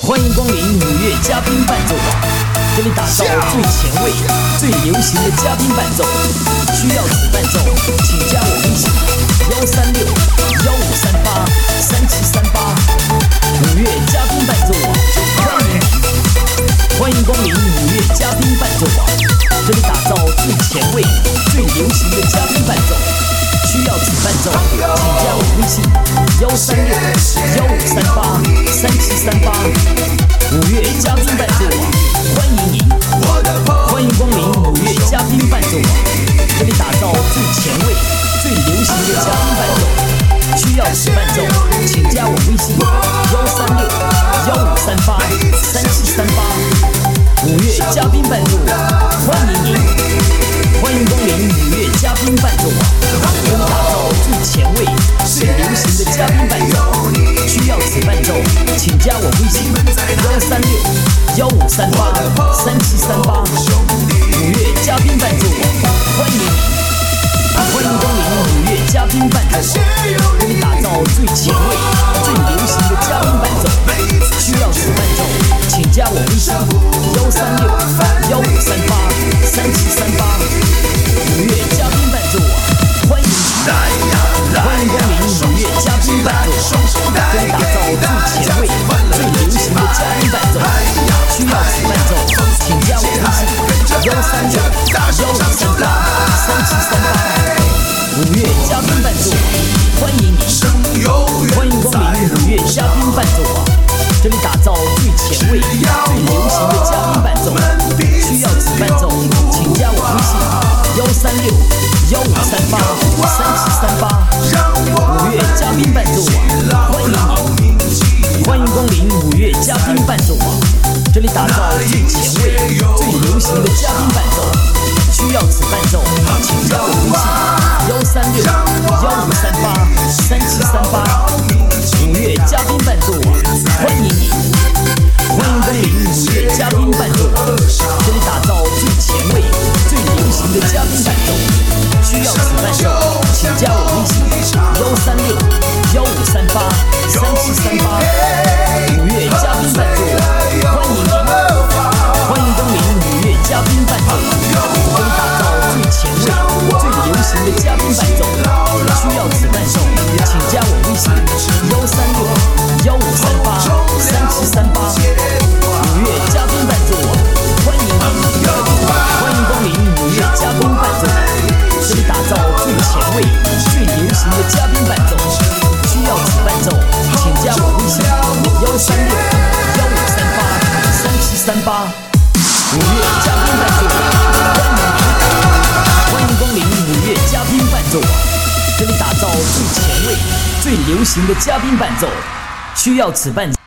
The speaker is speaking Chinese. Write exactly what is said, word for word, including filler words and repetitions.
欢迎光临五月嘉宾伴奏网，这里打造最前卫、最流行的嘉宾伴奏。需要此伴奏，请加我微信：幺三六幺五三八三七三八。五月嘉宾伴奏网，欢迎你！欢迎光临五月嘉宾伴奏网，这里打造最前卫、最流行的嘉宾伴奏。需要此伴奏，请加我微信：幺三六幺五三八三七三八。五月嘉宾伴奏网，欢迎您！欢迎光临五月嘉宾伴奏网，这里打造最前卫、最流行的嘉宾伴奏。需要此伴奏，请加我微信：幺三六幺五三八三七三八。五月嘉宾伴奏网，欢迎您！欢迎光临五月嘉宾伴奏网，这里打造最前卫、最流行的嘉宾伴奏。需要此伴奏，请加我微信：幺三六幺五三八三七三八。五月嘉宾伴奏网，欢迎您！欢迎光临五月嘉宾伴奏网，这里打造最前卫、最流行的嘉宾伴奏。需要此伴奏，请加我微信：幺三六幺五三八三七三八。五月嘉宾伴奏网，欢迎您！欢迎光临五月嘉宾伴奏网，这里打造最前卫、最流行的嘉宾伴奏。需要此伴奏，请加我微信：幺三六幺五三八三七三八。五月嘉宾伴奏网，欢迎您！欢迎光临五月嘉宾伴奏网，这里打造最前卫、最流行的嘉宾伴奏。需要此伴奏，请加我微信：幺三六幺五三八三七三八。五月嘉宾伴奏网，欢迎您！欢迎光临五月嘉宾伴奏网，这里打造最前卫、最流行的嘉宾伴奏。需要此伴奏，请加我微信：幺三六幺五三八三七三八。五月嘉宾伴奏网，欢迎您！欢迎光临五月嘉宾伴奏网，这里打造最前卫、最流行的嘉宾伴奏。需要此伴奏，请加我微信：幺三六幺五三八三七三八。五月嘉宾伴奏网，欢迎您！欢迎光临五月嘉宾伴奏网，这里打造最前卫、最流行的嘉宾伴奏。需要此伴奏，请加我微信：幺三六幺五三八三七三八。五月嘉宾伴奏网，欢迎您！欢迎光临五月嘉宾伴奏网，这里打造最前卫、最流行的嘉宾伴奏。需要此伴奏，请加我微信：幺三六幺五三八三七三八。五月嘉宾伴奏网，欢迎您！欢迎光临五月嘉宾伴奏网，这里打造最前卫、最流行的嘉宾伴奏。需要此伴奏。